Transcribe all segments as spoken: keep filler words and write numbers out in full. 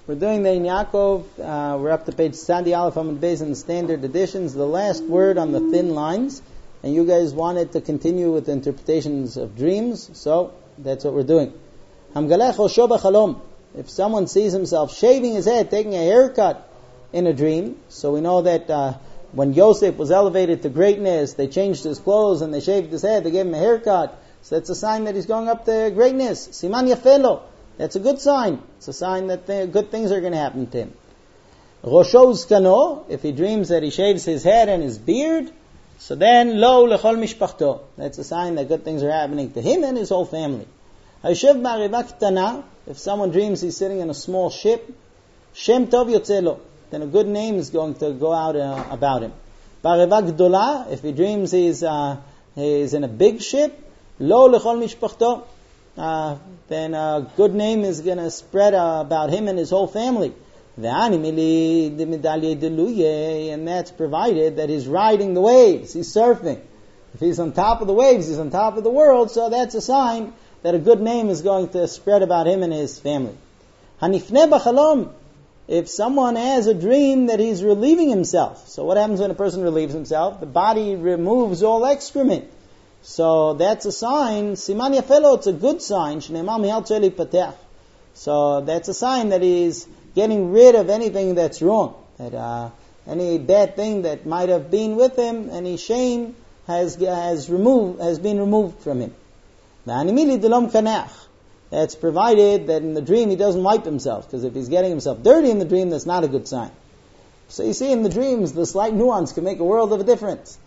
We're doing the Ein Yaakov. Uh, we're up to page Sadi Aleph Amud Beis in the standard editions. The last word on the thin lines. And you guys wanted to continue with the interpretations of dreams, so that's what we're doing. Hamgalech Osho b'chalom. If someone sees himself shaving his head, taking a haircut in a dream, so we know that uh, when Yosef was elevated to greatness, they changed his clothes and they shaved his head, they gave him a haircut. So that's a sign that he's going up to greatness. Siman yafelo. That's a good sign. It's a sign that th- good things are going to happen to him. Rosho uzkano. If he dreams that he shaves his head and his beard, so then lo lechol mishpachto. That's a sign that good things are happening to him and his whole family. Hayoshev ba'ariva ktana. If someone dreams he's sitting in a small ship, shem tov yotzeh lo. Then a good name is going to go out uh, about him. Ba'ariva gdola. If he dreams he's uh, he's in a big ship, lo lechol mishpachto, uh, then a good name is going to spread uh, about him and his whole family. And that's provided that he's riding the waves, he's surfing. If he's on top of the waves, he's on top of the world, so that's a sign that a good name is going to spread about him and his family. Hanifneh b'chalom. If someone has a dream that he's relieving himself, so what happens when a person relieves himself? The body removes all excrement. So that's a sign. Siman yafelo, it's a good sign. Shneimar mihal tzeli patech. So that's a sign that he's getting rid of anything that's wrong. That uh, any bad thing that might have been with him, any shame has has removed has been removed from him. That's provided that in the dream he doesn't wipe himself, because if he's getting himself dirty in the dream, that's not a good sign. So you see, in the dreams, the slight nuance can make a world of a difference.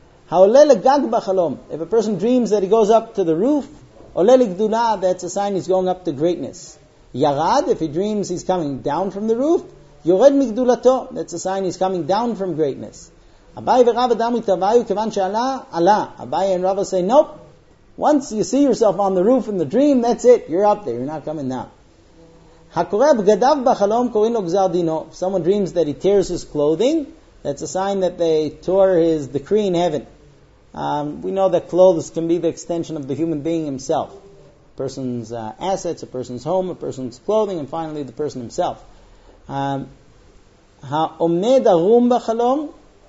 If a person dreams that he goes up to the roof, that's a sign he's going up to greatness. Yarad, if he dreams he's coming down from the roof, Yored migdulato, that's a sign he's coming down from greatness. Abai v'Rav Adam itavayu kevan she'ala, ala. Abai and Rava say, nope. Once you see yourself on the roof in the dream, that's it. You're up there. You're not coming down. Hakoreh b'gadav b'chalom korin lo gzar dino. If someone dreams that he tears his clothing, that's a sign that they tore his decree in heaven. Um, we know that clothes can be the extension of the human being himself. A person's uh, assets, a person's home, a person's clothing, and finally the person himself. Um, ha'omed arum b'chalom.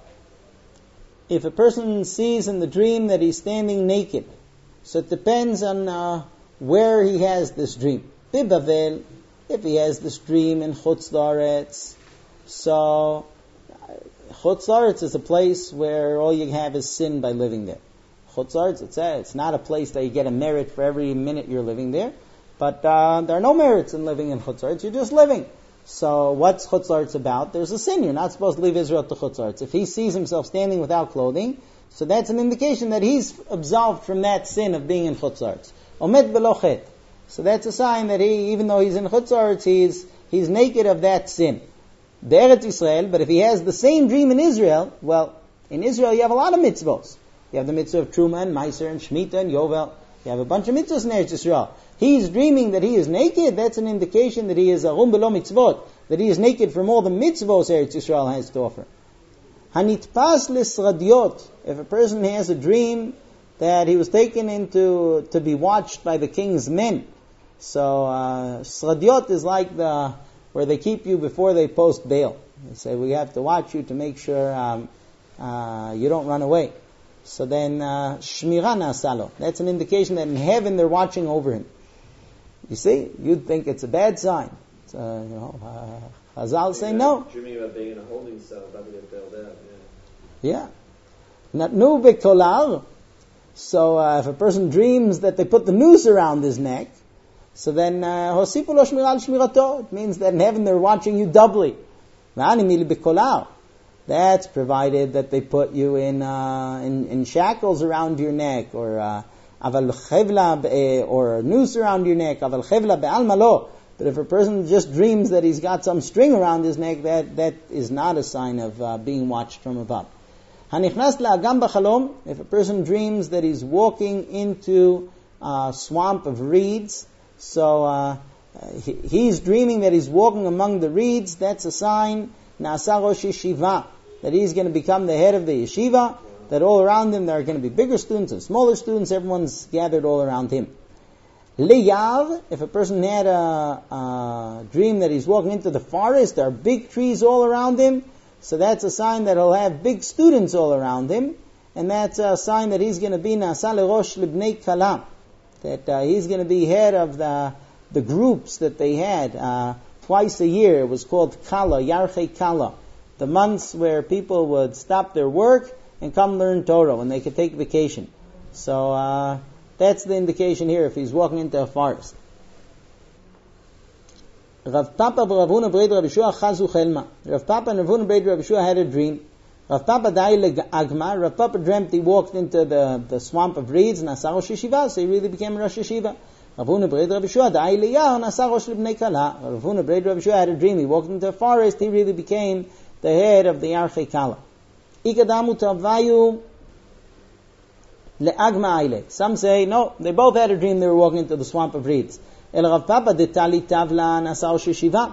If a person sees in the dream that he's standing naked, so it depends on uh, where he has this dream. Bibavel, if he has this dream in Chutz La'aretz, so Chutz La'aretz is a place where all you have is sin by living there. Chutz La'aretz, it's, a, it's not a place that you get a merit for every minute you're living there, but uh, there are no merits in living in Chutz La'aretz, you're just living. So what's Chutz La'aretz about? There's a sin, you're not supposed to leave Israel to Chutz La'aretz. If he sees himself standing without clothing, so that's an indication that he's absolved from that sin of being in Chutz La'aretz. Omed v'lo chet. So that's a sign that he, even though he's in Chutz La'aretz, he's, he's naked of that sin. The Eretz Yisrael, but if he has the same dream in Israel, well, in Israel you have a lot of mitzvos. You have the mitzvah of Truma and Meiser and Shemitah and Yovel. You have a bunch of mitzvos in Eretz Yisrael. He's dreaming that he is naked, that's an indication that he is arum b'lo mitzvot, that he is naked from all the mitzvos Eretz Yisrael has to offer. Hanitpas lisradiot. If a person has a dream that he was taken into to be watched by the king's men, so uh, sradiot is like the where they keep you before they post bail. They say we have to watch you to make sure um, uh, you don't run away. So then shmira nasalo. That's an indication that in heaven they're watching over him. You see, you'd think it's a bad sign. It's, uh, you know, uh, Chazal say no. Dreaming about being in a holding cell, about to get bailed out. Yeah. Natnu bekolar. So uh, if a person dreams that they put the noose around his neck, so then hosifu lo shmira al shmirato. It means that in heaven they're watching you doubly. V'animili bekolar. That's provided that they put you in uh, in, in shackles around your neck, or uh, aval chevla, or a noose around your neck. Aval chevla be'al malo. But if a person just dreams that he's got some string around his neck, that that is not a sign of uh, being watched from above. Hanichnas la'agam b'chalom. If a person dreams that he's walking into a swamp of reeds, so uh, he, he's dreaming that he's walking among the reeds, that's a sign, na'asa rosh yeshiva, that he's going to become the head of the yeshiva, that all around him there are going to be bigger students and smaller students, everyone's gathered all around him. Liyar, if a person had a, a dream that he's walking into the forest, there are big trees all around him, so that's a sign that he'll have big students all around him, and that's a sign that he's going to be Nasa lerosh libnei kala, that uh, he's going to be head of the the groups that they had uh, twice a year. It was called Kala, Yarchei Kala, the months where people would stop their work and come learn Torah when they could take vacation. So uh, that's the indication here if he's walking into a forest. Rav Papa and Rav Huna B'rei Rabbi Shua chazu chelma. Rav Papa and Rav Huna B'rei Rabbi Shua had a dream. Rav Papa dai le'agma. Rav Papa dreamt he walked into the, the swamp of reeds and Nasa Rosh Yeshiva, so he really became Rosh Yeshiva. Rav Huna B'rei Rabbi Shua dai le'yar Nasa Rosh Libnei Kala. Rav Huna B'rei Rabbi Shua had a dream. He walked into a forest, he really became the head of the Yarchei Kala. Ikadamu tavayu le'agma aile. Some say, no, they both had a dream they were walking into the swamp of reeds. El Rav Papa de tali tavla nasa rosh yeshiva.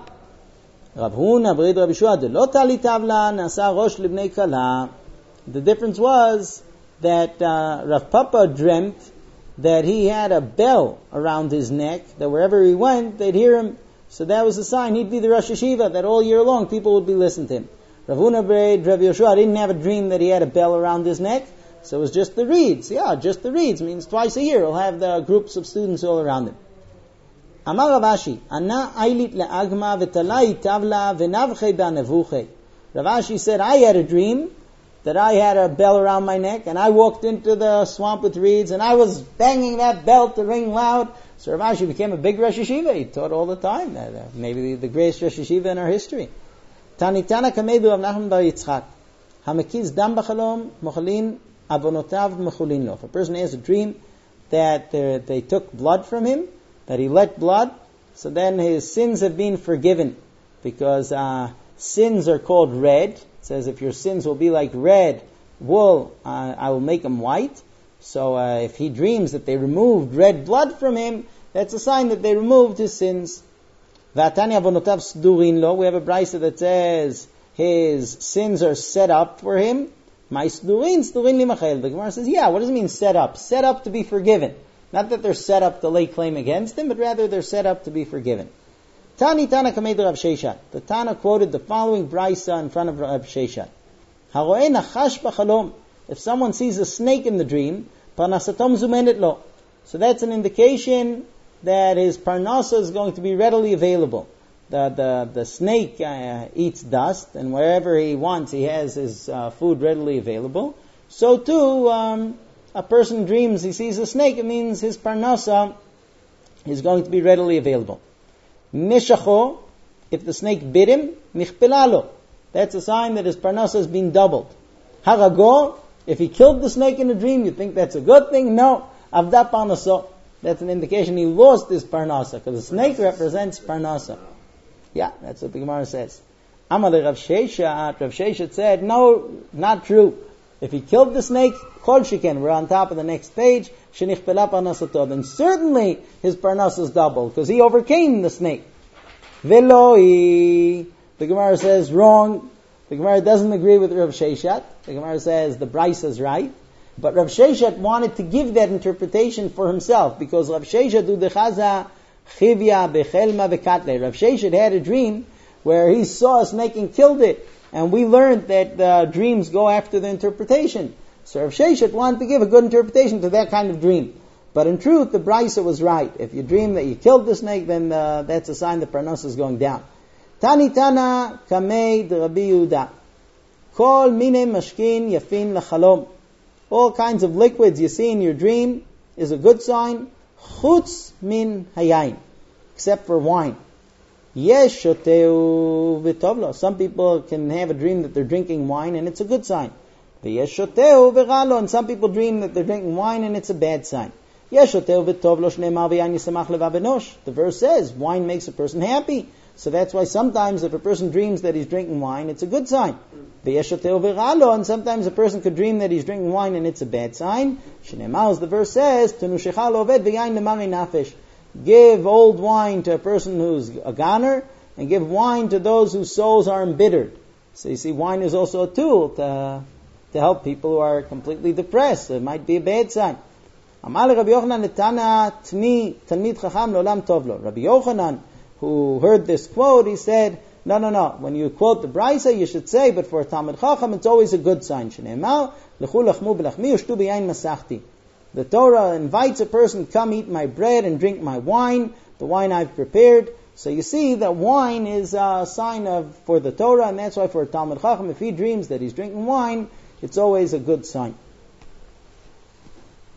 Rav Huna b'rei Rabbi Shua de lo tali tavla nasa rosh libnei kala. The difference was that uh, Rav Papa dreamt that he had a bell around his neck, that wherever he went, they'd hear him. So that was a sign he'd be the Rosh Yeshiva, that all year long people would be listening to him. Rav Huna b'rei Rabbi Yeshua didn't have a dream that he had a bell around his neck, so it was just the reeds. Yeah, just the reeds means twice a year he'll have the groups of students all around him. Amar Rav Ashi, Ana ailit le'agma v'talai tavla v'navchei ba'nevuchei. Rav Ashi said, I had a dream that I had a bell around my neck, and I walked into the swamp with reeds, and I was banging that bell to ring loud. So Rav Ashi became a big Rosh Yeshiva. He taught all the time. Uh, maybe the greatest Rosh Yeshiva in our history. Tanitana kamedu Rav Nachman bar Yitzchak. Hamekiz dam b'chalom mochalin avonotav mechulin lo. If a person has a dream that uh, they took blood from him, that he let blood, so then his sins have been forgiven, because uh, sins are called red. It says if your sins will be like red wool, uh, I will make them white. So uh, if he dreams that they removed red blood from him, that's a sign that they removed his sins. V'atani avonotav sdurin lo. We have a brisa that says his sins are set up for him. My sdurin, sdurin limachel. The Gemara says, yeah, what does it mean set up? Set up to be forgiven. Not that they're set up to lay claim against him, but rather they're set up to be forgiven. Tani Tana Kamed Rav Sheshat. The Tana quoted the following brisa in front of Rav Sheshat. Haroeh nachash b'chalom. If someone sees a snake in the dream, parnasatom zumenet lo. So that's an indication that his parnasa is going to be readily available. The the, the snake uh, eats dust, and wherever he wants, he has his uh, food readily available. So too, um, a person dreams he sees a snake, it means his parnasa is going to be readily available. Nishacho, if the snake bit him, michpilalo. That's a sign that his parnasa has been doubled. Harago, if he killed the snake in a dream, you think that's a good thing? No. Avda parnasa. That's an indication he lost his parnasa, because the snake represents parnasa. Yeah, that's what the Gemara says. Amalei Rav Sheshat, Rav Sheshat said, no, not true. If he killed the snake, kol shiken, we're on top of the next page, shenichpela parnasato, then certainly his parnasa is double, because he overcame the snake. Veloi, the Gemara says, wrong. The Gemara doesn't agree with Rav Sheshat. The Gemara says the brisa is right. But Rav Sheshat wanted to give that interpretation for himself, because Rav Sheshat du dechaza chivya bechelma vekatle. Rav Sheshat had a dream where he saw a snake and killed it. And we learned that uh, dreams go after the interpretation. So Rav Sheshet wanted to give a good interpretation to that kind of dream. But in truth, the brisa was right. If you dream that you killed the snake, then uh, that's a sign the parnasa is going down. Tani Tana Kamei de Rabbi Yehuda. Kol mine mashkin yafin lachalom. All kinds of liquids you see in your dream is a good sign. Chutz min hayayin. Except for wine. Yes, shoteu v'tovlo. Some people can have a dream that they're drinking wine and it's a good sign. Yes, shoteu v'ralo. And some people dream that they're drinking wine and it's a bad sign. Yes, shoteu v'tovlo shneimar v'yayin yisamach levav enosh. The verse says wine makes a person happy. So that's why sometimes if a person dreams that he's drinking wine, it's a good sign. Yes, shoteu v'ralo. And sometimes a person could dream that he's drinking wine and it's a bad sign. Shneimar, as the verse says, tenushecha loved v'yayin lemari nafesh. Give old wine to a person who's a goner, and give wine to those whose souls are embittered. So you see, wine is also a tool to to help people who are completely depressed. So it might be a bad sign. Amar Rabbi Yochanan letana tni talmid chacham lolam tov lo. Rabbi Yochanan, who heard this quote, he said, no, no, no. When you quote the Brisa, you should say, but for a Talmid Chacham, it's always a good sign. Shneimar lechu lachmu b'lachmi ushtu b'yain masachti. The Torah invites a person, come eat my bread and drink my wine, the wine I've prepared. So you see that wine is a sign of for the Torah, and that's why for a Talmid Chacham, if he dreams that he's drinking wine, it's always a good sign.